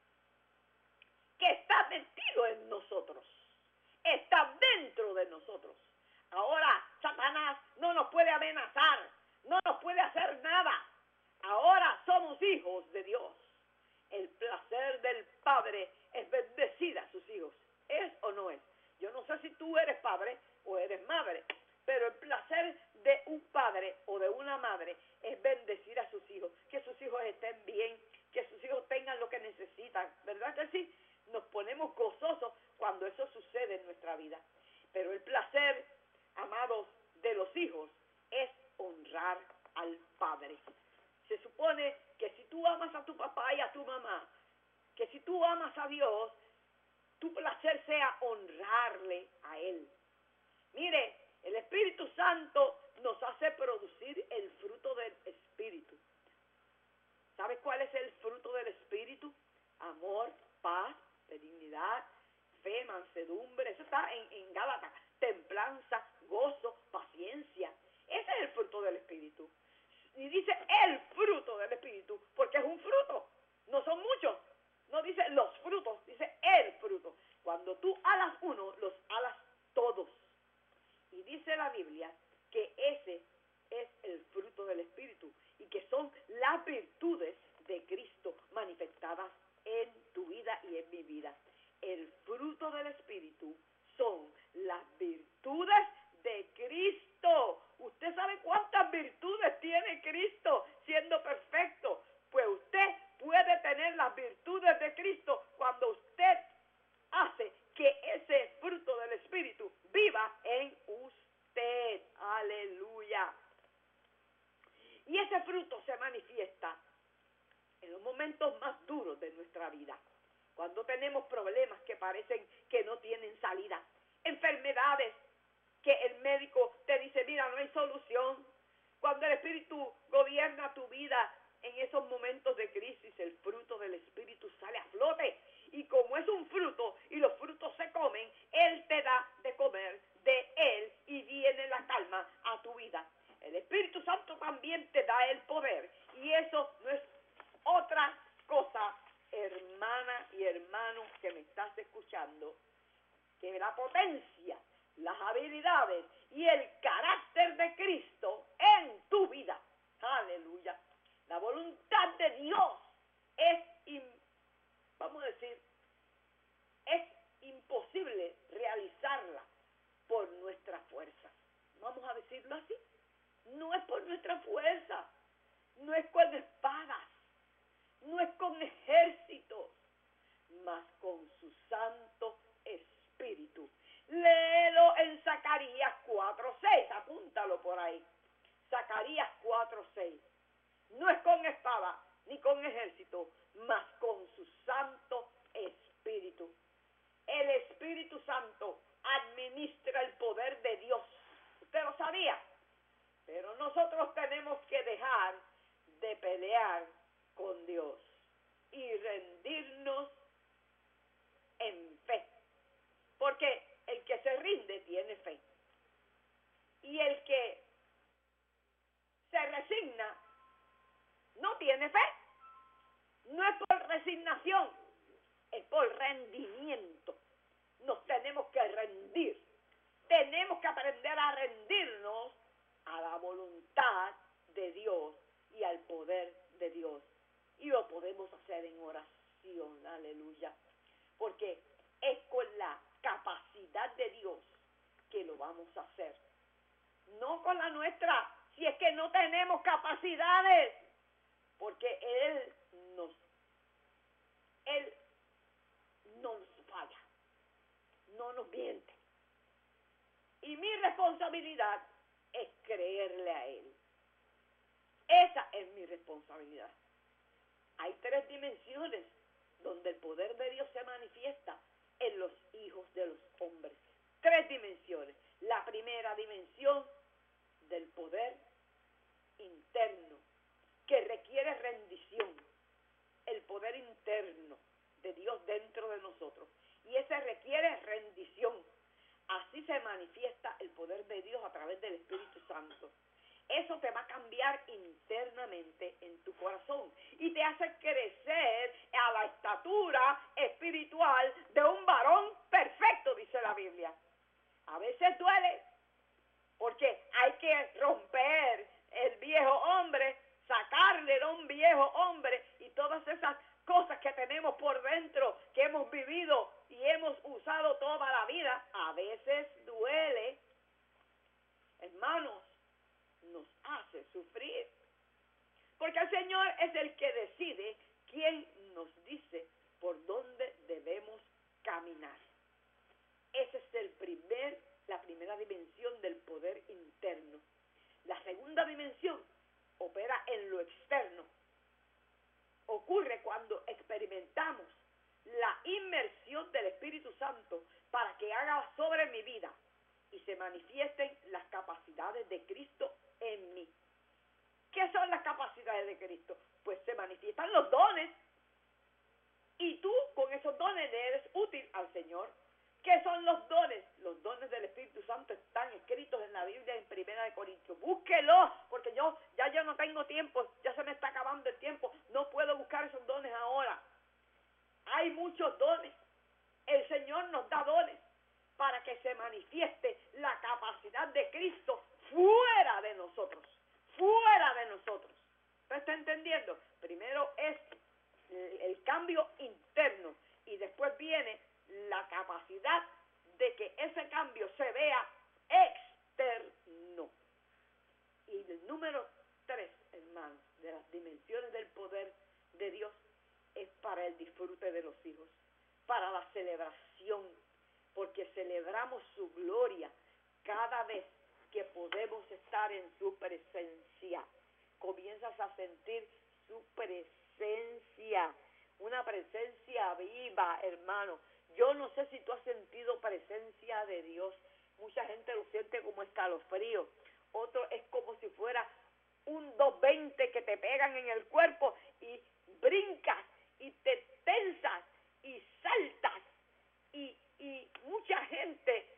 que está metido en nosotros, está dentro de nosotros. Ahora Satanás no nos puede amenazar, no nos puede hacer nada. Ahora somos hijos de Dios. El placer del Padre es bendecir a sus hijos. ¿Es o no es? Yo no sé si tú eres padre o eres madre, pero el placer de un padre o de una madre es bendecir a sus hijos, que sus hijos estén bien, que sus hijos tengan lo que necesitan, ¿verdad que sí? Nos ponemos gozosos cuando eso sucede en nuestra vida. Pero el placer, amados, de los hijos es honrar al Padre. Se supone que si tú amas a tu papá y a tu mamá, que si tú amas a Dios, tu placer sea honrarle a Él. Mire, el Espíritu Santo nos hace producir el fruto del Espíritu. ¿Sabes cuál es el fruto del Espíritu? Amor, paz, benignidad, fe, mansedumbre. Eso está en, en Gálatas. Templanza, gozo, paciencia. Ese es el fruto del Espíritu. Y dice el fruto del Espíritu, porque es un fruto. No son muchos. No dice los frutos, dice el fruto. Cuando tú alas uno, los alas todos. Y dice la Biblia que ese es el fruto del Espíritu y que son las virtudes de Cristo manifestadas en tu vida y en mi vida. El fruto del Espíritu son las virtudes de Cristo. ¿Usted sabe cuántas virtudes tiene Cristo siendo perfecto? Pues usted puede tener las virtudes de Cristo cuando usted hace que ese fruto del Espíritu viva en usted. Aleluya. Y ese fruto se manifiesta en los momentos más duros de nuestra vida, cuando tenemos problemas que parecen que no tienen salida, enfermedades que el médico te dice, mira, no hay solución, Cuando el Espíritu gobierna tu vida en esos momentos de crisis, el fruto del Espíritu sale a flote. Y como es un fruto y los frutos se comen, Él te da de comer de Él y viene la calma a tu vida. El Espíritu Santo también te da el poder y eso no es otra cosa, hermana y hermano que me estás escuchando, que la potencia, las habilidades y el carácter de Cristo en tu vida. Aleluya. La voluntad de Dios es, vamos a decir, es imposible realizarla por nuestra fuerza. Vamos a decirlo así. No es por nuestra fuerza, no es con espadas, no es con ejércitos, mas con su Santo Espíritu. Léelo en Zacarías cuatro seis, apúntalo por ahí. Zacarías cuatro seis. No es con espada ni con ejército, mas con su Santo Espíritu. El Espíritu Santo administra el poder de Dios. ¿Usted lo sabía? Pero nosotros tenemos que dejar de pelear con Dios y rendirnos en fe. Porque el que se rinde tiene fe. Y el que se resigna no tiene fe. No es por resignación, es por rendimiento. Nos tenemos que rendir. Tenemos que aprender a rendirnos a la voluntad de Dios y al poder de Dios. Y lo podemos hacer en oración, aleluya. Porque es con la capacidad de Dios que lo vamos a hacer. No con la nuestra, si es que no tenemos capacidades. Porque Él nos, Él no nos falla, no nos miente. Y mi responsabilidad es creerle a Él. Esa es mi responsabilidad. Hay tres dimensiones donde el poder de Dios se manifiesta en los hijos de los hombres. Tres dimensiones. La primera dimensión del poder interno, que requiere rendición. El poder interno de Dios dentro de nosotros. Y ese requiere rendición. Así se manifiesta el poder de Dios a través del Espíritu Santo. Eso te va a cambiar internamente en tu corazón y te hace crecer a la estatura espiritual de un varón perfecto, dice la Biblia. A veces duele porque hay que romper el viejo hombre, sacarle a un viejo hombre y todas esas cosas que tenemos por dentro, que hemos vivido y hemos usado toda la vida. A veces duele, hermanos, nos hace sufrir, porque el Señor es el que decide quién nos dice por dónde debemos caminar. Esa es el primer, la primera dimensión del poder interno. La segunda dimensión opera en lo externo. Ocurre cuando experimentamos la inmersión del Espíritu Santo para que haga sobre mi vida y se manifiesten las capacidades de Cristo en mí. ¿Qué son las capacidades de Cristo? Pues se manifiestan los dones y tú con esos dones le eres útil al Señor. ¿Qué son los dones? Los dones del Espíritu Santo están escritos en la Biblia en Primera de Corintios. Búsquelos, porque yo ya yo no tengo tiempo, ya se me está acabando el tiempo, no puedo buscar esos dones ahora. Hay muchos dones. El Señor nos da dones para que se manifieste la capacidad de Cristo fuera de nosotros, fuera de nosotros. ¿Usted está entendiendo? Primero es el, el cambio interno y después viene la capacidad de que ese cambio se vea externo. Y el número tres, hermanos, de las dimensiones del poder de Dios es para el disfrute de los hijos, para la celebración, porque celebramos su gloria cada vez que podemos estar en su presencia. Comienzas a sentir su presencia, una presencia viva, hermano. Yo no sé si tú has sentido presencia de Dios. Mucha gente lo siente como escalofrío. Otro es como si fuera un doscientos veinte que te pegan en el cuerpo y brincas y te tensas y saltas y, y mucha gente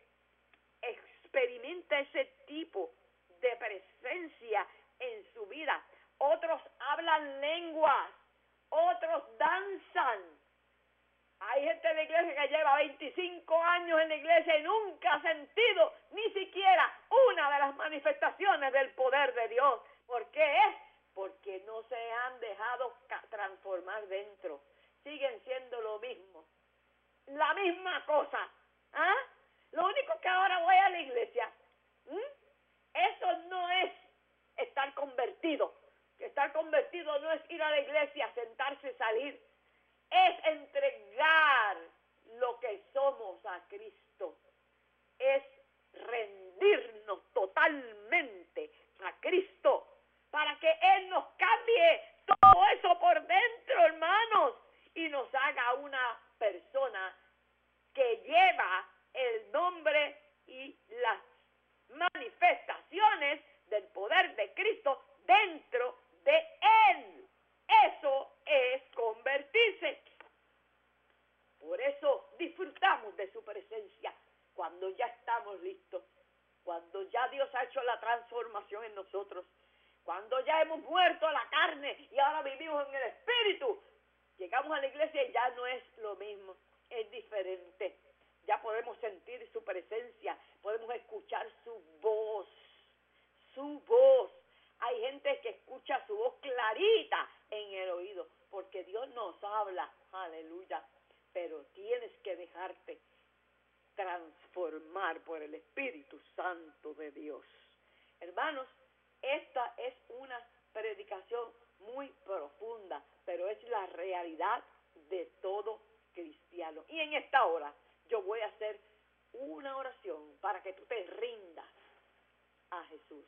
experimenta ese tipo de presencia en su vida. Otros hablan lenguas, otros danzan. Hay gente de la iglesia que lleva veinticinco años en la iglesia y nunca ha sentido ni siquiera una de las manifestaciones del poder de Dios. ¿Por qué es? Porque no se han dejado transformar dentro. Siguen siendo lo mismo, la misma cosa. ¿Ah? Lo único que ahora voy a la iglesia, ¿m? Eso no es estar convertido. Estar convertido no es ir a la iglesia, sentarse, salir. Es entregar lo que somos a Cristo. Es rendirnos totalmente a Cristo para que Él nos cambie todo eso por dentro, hermanos, y nos haga una persona que lleva el nombre y las manifestaciones del poder de Cristo dentro de Él. Eso es convertirse. Por eso disfrutamos de su presencia cuando ya estamos listos, cuando ya Dios ha hecho la transformación en nosotros, cuando ya hemos muerto a la carne y ahora vivimos en el Espíritu. Llegamos a la iglesia y ya no es lo mismo, es diferente. Ya podemos sentir su presencia, podemos escuchar su voz, su voz. Hay gente que escucha su voz clarita en el oído, porque Dios nos habla, aleluya, pero tienes que dejarte transformar por el Espíritu Santo de Dios. Hermanos, esta es una predicación muy profunda, pero es la realidad de todo cristiano. Y en esta hora yo voy a hacer una oración para que tú te rindas a Jesús.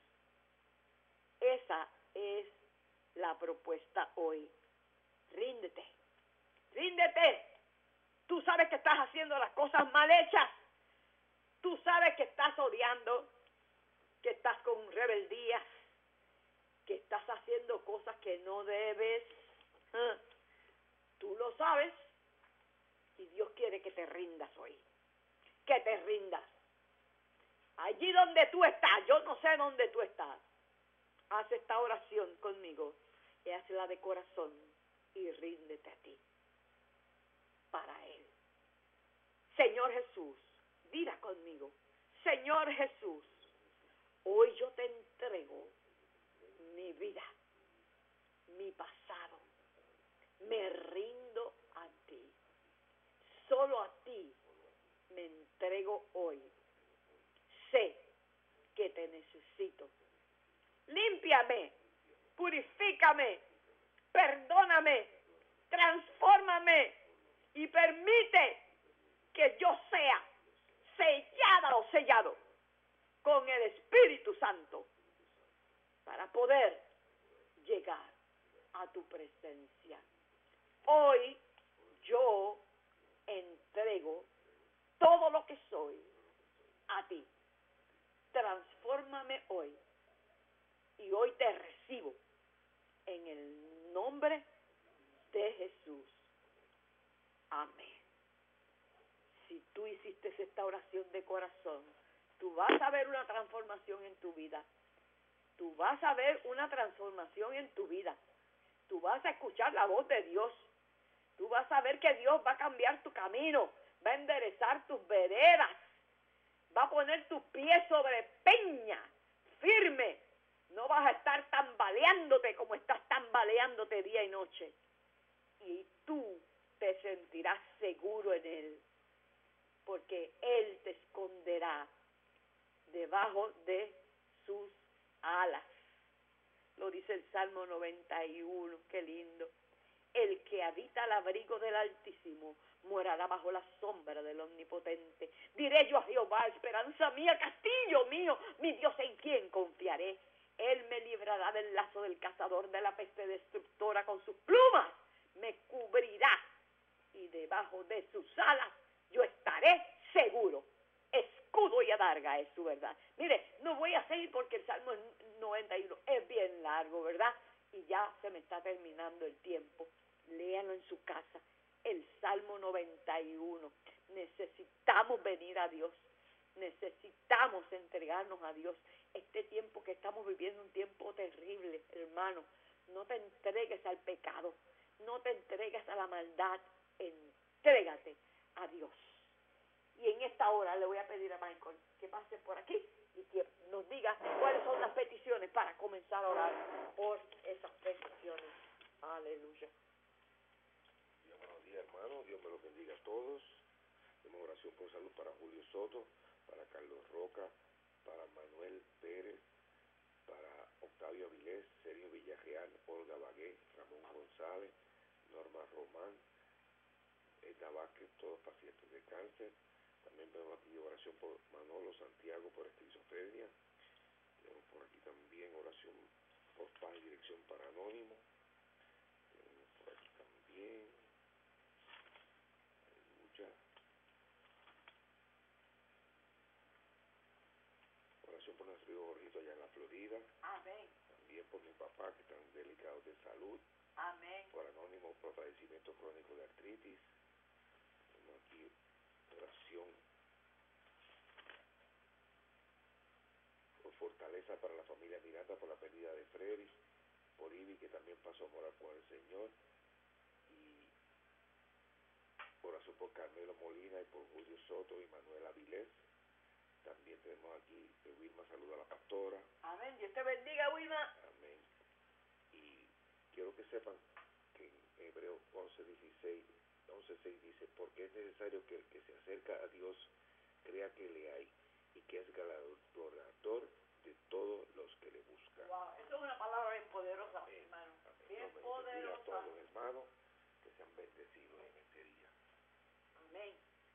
Esa es la propuesta hoy. Ríndete, ríndete. Tú sabes que estás haciendo las cosas mal hechas. Tú sabes que estás odiando, que estás con rebeldía, que estás haciendo cosas que no debes. ¿Eh? Tú lo sabes y Dios quiere que te rindas hoy. Que te rindas. Allí donde tú estás, yo no sé dónde tú estás. Haz esta oración conmigo y hazla de corazón y ríndete a ti, para Él. Señor Jesús, dirá conmigo, Señor Jesús, hoy yo te entrego mi vida, mi pasado, me rindo a ti, solo a ti me entrego hoy. Sé que te necesito. Límpiame, purifícame, perdóname, transfórmame y permite que yo sea sellada o sellado con el Espíritu Santo para poder llegar a tu presencia. Hoy yo entrego todo lo que soy a ti. Transfórmame hoy. Y hoy te recibo en el nombre de Jesús. Amén. Si tú hiciste esta oración de corazón, tú vas a ver una transformación en tu vida. Tú vas a ver una transformación en tu vida. Tú vas a escuchar la voz de Dios. Tú vas a ver que Dios va a cambiar tu camino, va a enderezar tus veredas, va a poner tus pies sobre peña, firme. No vas a estar tambaleándote como estás tambaleándote día y noche. Y tú te sentirás seguro en Él, porque Él te esconderá debajo de sus alas. Lo dice el Salmo noventa y uno, qué lindo. El que habita al abrigo del Altísimo morará bajo la sombra del Omnipotente. Diré yo a Jehová, esperanza mía, castillo mío, mi Dios en quien confiaré. Él me librará del lazo del cazador, de la peste destructora, con sus plumas me cubrirá y debajo de sus alas yo estaré seguro. Escucha escudo y adarga es su verdad. Mire, no voy a seguir porque el Salmo noventa y uno es bien largo, ¿verdad? Y ya se me está terminando el tiempo. Léanlo en su casa. El Salmo noventa y uno. Necesitamos venir a Dios. Necesitamos entregarnos a Dios. Este tiempo que estamos viviendo, un tiempo terrible, hermano. No te entregues al pecado. No te entregues a la maldad. Entrégate a Dios. Y en esta hora le voy a pedir a Michael que pase por aquí y que nos diga cuáles son las peticiones para comenzar a orar por esas peticiones. Aleluya. Buenos días, hermano. Dios me los bendiga a todos. Hacemos oración por salud para Julio Soto, para Carlos Roca, para Manuel Pérez, para Octavio Avilés, Sergio Villarreal, Olga Bagué, Ramón González, Norma Román, Edna Vázquez, todos pacientes de cáncer. También vemos aquí oración por Manolo Santiago por esquizofrenia. Tenemos por aquí también oración por paz y dirección para Anónimo. Tenemos por aquí también. Aleluya. Oración por nuestro hijo Jorgito allá en la Florida. Amén. También por mi papá que están delicados de salud. Amén. Por Anónimo por padecimiento crónico de artritis. Tenemos aquí oración por fortaleza para la familia Miranda por la pérdida de Freddy, por Ivy que también pasó a morar con el Señor, y oración por Carmelo Molina y por Julio Soto y Manuel Avilés. También tenemos aquí de Wilma, saluda a la pastora. Amén. Dios te bendiga, Wilma. Amén. Y quiero que sepan que en Hebreos once dieciséis once seis dice, porque es necesario que el que se acerca a Dios crea que le hay y que es galardonador de todos los que le buscan. Wow, eso es una palabra bien poderosa, Amén. hermano. Amén. Bien Dios me poderosa. bendiga a todos los hermanos que sean bendecidos en este día. Amén.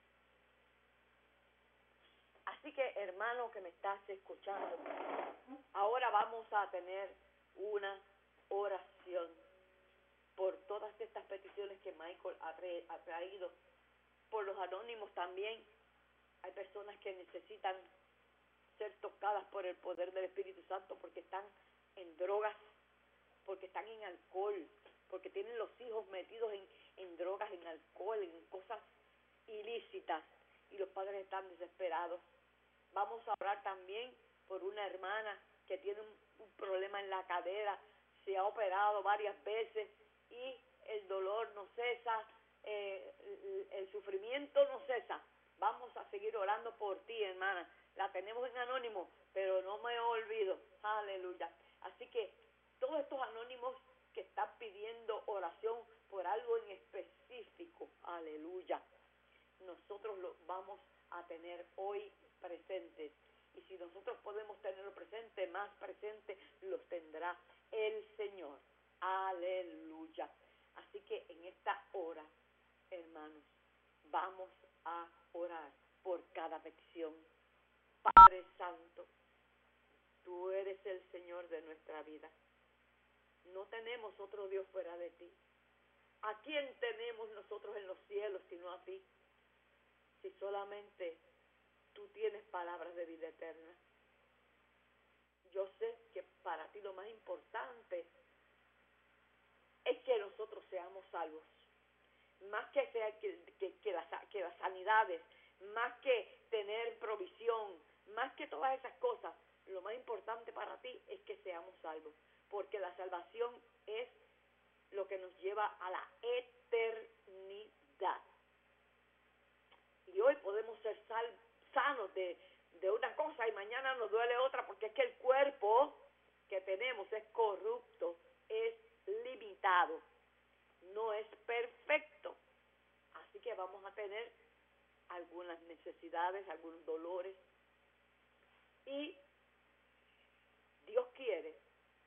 Así que, hermano que me estás escuchando, ahora vamos a tener una oración por todas estas peticiones que Michael ha, tra ha traído, por los anónimos también. Hay personas que necesitan ser tocadas por el poder del Espíritu Santo porque están en drogas, porque están en alcohol, porque tienen los hijos metidos en, en drogas, en alcohol, en cosas ilícitas, y los padres están desesperados. Vamos a orar también por una hermana que tiene un, un problema en la cadera, se ha operado varias veces y el dolor no cesa, eh, el, el sufrimiento no cesa. Vamos a seguir orando por ti, hermana. La tenemos en anónimo, pero no me olvido. Aleluya. Así que todos estos anónimos que están pidiendo oración por algo en específico, aleluya, nosotros lo vamos a tener hoy presentes. Y si nosotros podemos tenerlo presente, más presente los tendrá el Señor. Aleluya. Así que en esta hora, hermanos, vamos a orar por cada petición. Padre Santo, tú eres el Señor de nuestra vida. No tenemos otro Dios fuera de ti. ¿A quién tenemos nosotros en los cielos sino a ti? Si solamente tú tienes palabras de vida eterna. Yo sé que para ti lo más importante es que nosotros seamos salvos. Más que, sea, que, que, que, las, que las sanidades, más que tener provisión, más que todas esas cosas, lo más importante para ti es que seamos salvos. Porque la salvación es lo que nos lleva a la eternidad. Y hoy podemos ser sal, sanos de, de una cosa y mañana nos duele otra, porque es que el cuerpo que tenemos es corrupto, es limitado, no es perfecto. Así que vamos a tener algunas necesidades, algunos dolores. Y Dios quiere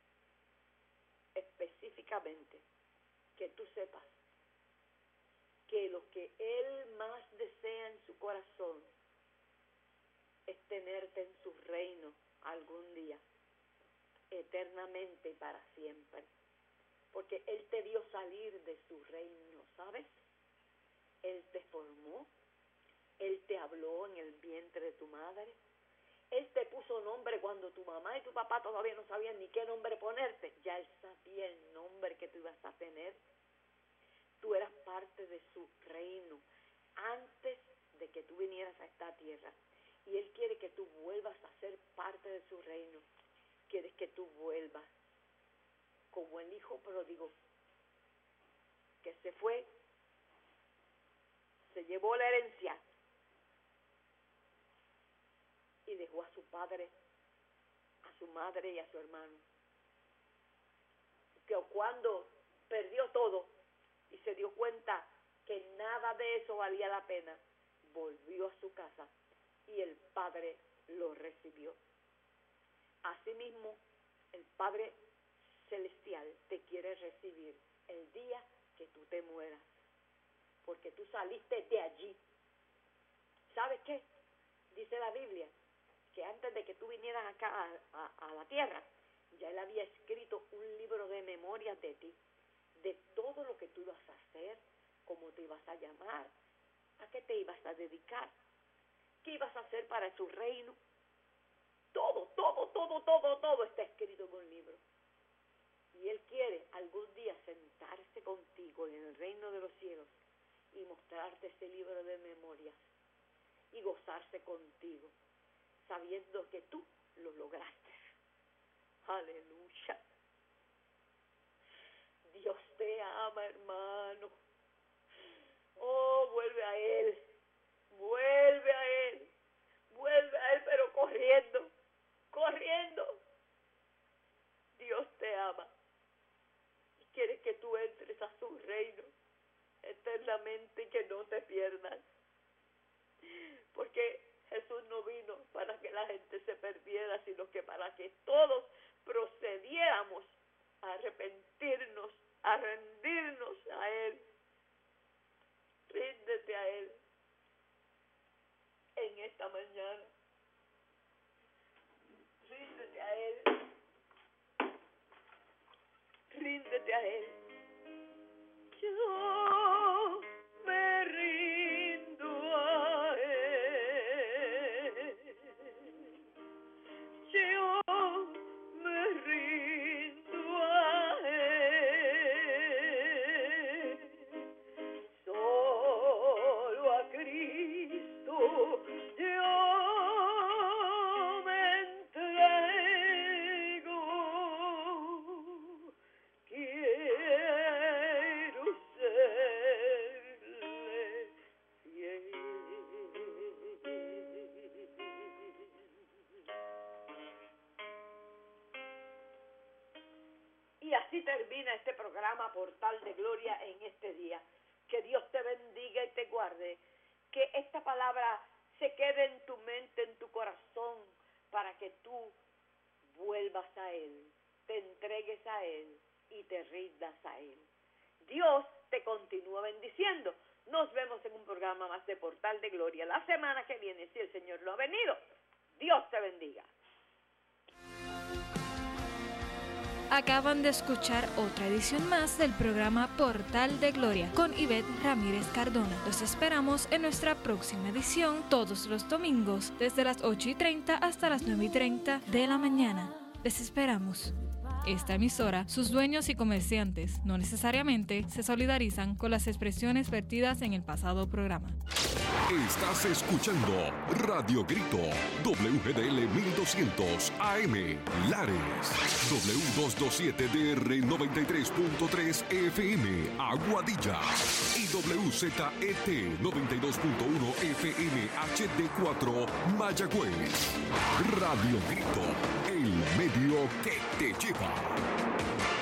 específicamente que tú sepas que lo que Él más desea en su corazón es tenerte en su reino algún día, eternamente y para siempre. Porque Él te vio salir de su reino, ¿sabes? Él te formó, Él te habló en el vientre de tu madre. Él te puso nombre cuando tu mamá y tu papá todavía no sabían ni qué nombre ponerte. Ya Él sabía el nombre que tú ibas a tener. Tú eras parte de su reino antes de que tú vinieras a esta tierra. Y Él quiere que tú vuelvas a ser parte de su reino. Quiere que tú vuelvas como el hijo pródigo que se fue, se llevó la herencia y dejó a su padre, a su madre y a su hermano. Que cuando perdió todo y se dio cuenta que nada de eso valía la pena, volvió a su casa y el Padre lo recibió. Asimismo, el Padre Celestial te quiere recibir el día que tú te mueras, porque tú saliste de allí. ¿Sabes qué? Dice la Biblia que antes de que tú vinieras acá a, a, a la tierra, ya Él había escrito un libro de memorias de ti, de todo lo que tú ibas a hacer, cómo te ibas a llamar, a qué te ibas a dedicar, qué ibas a hacer para su reino. Todo, todo, todo, todo, todo está escrito en un libro. Y Él quiere algún día sentarse contigo en el reino de los cielos y mostrarte ese libro de memorias y gozarse contigo, sabiendo que tú lo lograste. Aleluya. Dios te ama, hermano. Oh, vuelve a Él, vuelve a Él, vuelve a Él, pero corriendo, corriendo. Dios te ama y quiere que tú entres a su reino eternamente y que no te pierdas. Porque Jesús no vino para que la gente se perdiera, sino que para que todos procediéramos a arrepentirnos, a rendirnos a Él. Ríndete a Él en esta mañana. Ríndete a Él. Ríndete a Él. Yo me rindo a Él. Yo me rindo a Él. Solo a Cristo yo me entrego. Quiero serle fiel. Y así termina este programa Portal de Gloria en este día. Que Dios te bendiga y te guarde. Que esta palabra se quede en tu mente, en tu corazón, para que tú vuelvas a Él, te entregues a Él y te rindas a Él. Dios te continúa bendiciendo. Nos vemos en un programa más de Portal de Gloria la semana que viene, si el Señor lo ha venido. Dios te bendiga. Acaban de escuchar otra edición más del programa Portal de Gloria con Ivette Ramírez Cardona. Los esperamos en nuestra próxima edición todos los domingos desde las ocho y treinta hasta las nueve y treinta de la mañana. Les esperamos. Esta emisora, sus dueños y comerciantes no necesariamente se solidarizan con las expresiones vertidas en el pasado programa. Estás escuchando Radio Grito, W G D L mil doscientos A M, Lares, W doscientos veintisiete D R noventa y tres punto tres F M, Aguadilla, y W Z E T noventa y dos punto uno F M H D cuatro, Mayagüez. Radio Grito, el medio que te lleva.